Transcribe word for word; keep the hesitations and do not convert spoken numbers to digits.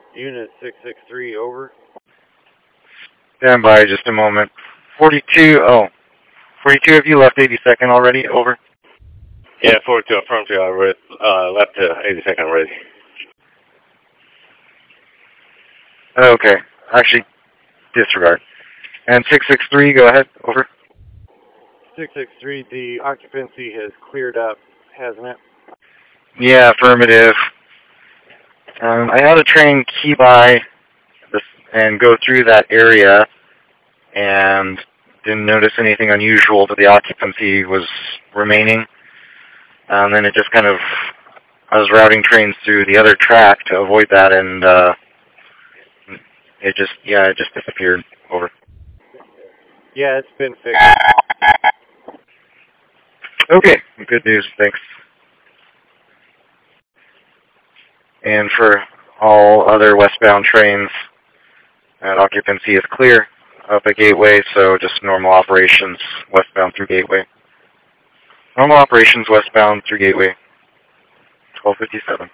Unit six six three, over. Stand by just a moment. forty-two, oh, forty-two, have you left eighty-second already? Over. Yeah, forty-two, affirmative, I read, uh, left to eighty-second already. Okay, actually, disregard. And six six three, go ahead, over. six six three, the occupancy has cleared up, hasn't it? Yeah, affirmative. Um, I had a train key by this and go through that area and didn't notice anything unusual, but the occupancy was remaining. And then it just kind of, I was routing trains through the other track to avoid that, and uh, it just, yeah, it just disappeared. Over. Yeah, it's been fixed. Okay, good news, thanks. And for all other westbound trains, that occupancy is clear up at Gateway, so just normal operations westbound through Gateway. Normal operations westbound through Gateway, twelve fifty-seven.